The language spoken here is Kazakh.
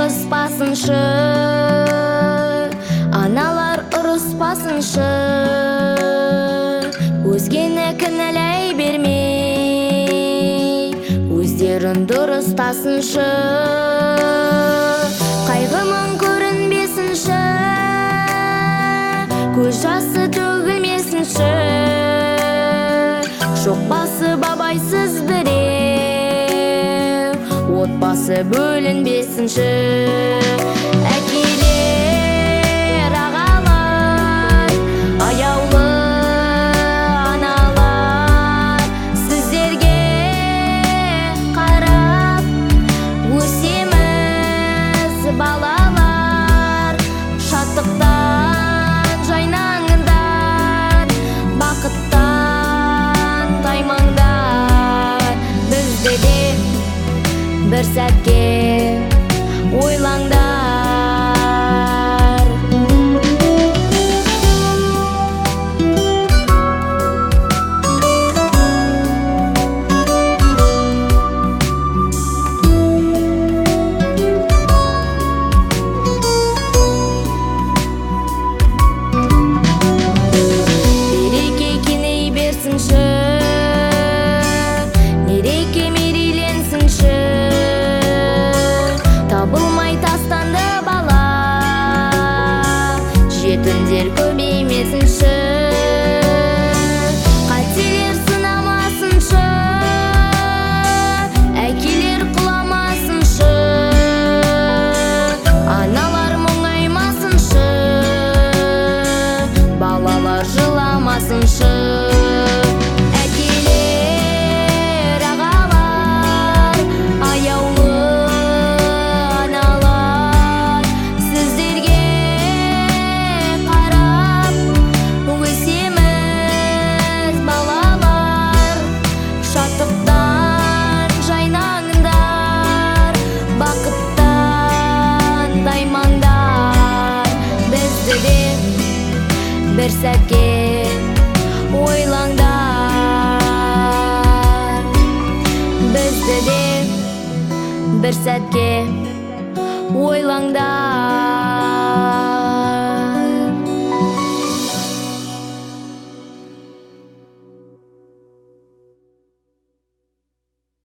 ұрыспасыншы, аналар ұрыспасыншы, өзгені кінәлай бермей, өздерін дұрыстасыншы. Қайғымын көрінбесінші, көз жасы төгілмесінші, жоқ басы бабайсыз біреу, отбасы бөлінбесінші. Әкелер, ағалар, аяулы аналар, сіздерге қарап өсеміз балалар. Шаттықтан жайнаңдар, бақыттан таймаңдар. Бізде де бір сәтке ойлаңдар. Береке кеней берсінші, мереке мерейленсінші, табылмай тастанды бала, жетімдер көбеймесінші. Қателер сынамасыншы, әкелер құламасыншы, аналар мұңаймасыншы, балалар жыламасыншы. Әкелер, ағалар, аяулы аналар, сіздерге қарап өсеміз балалар. Шаттықтан жайнаңдар, бақыттан таймаңдар. Бізді де бір сәтке ойлаңдар. Бізді де бір сәтке ойлаңдар.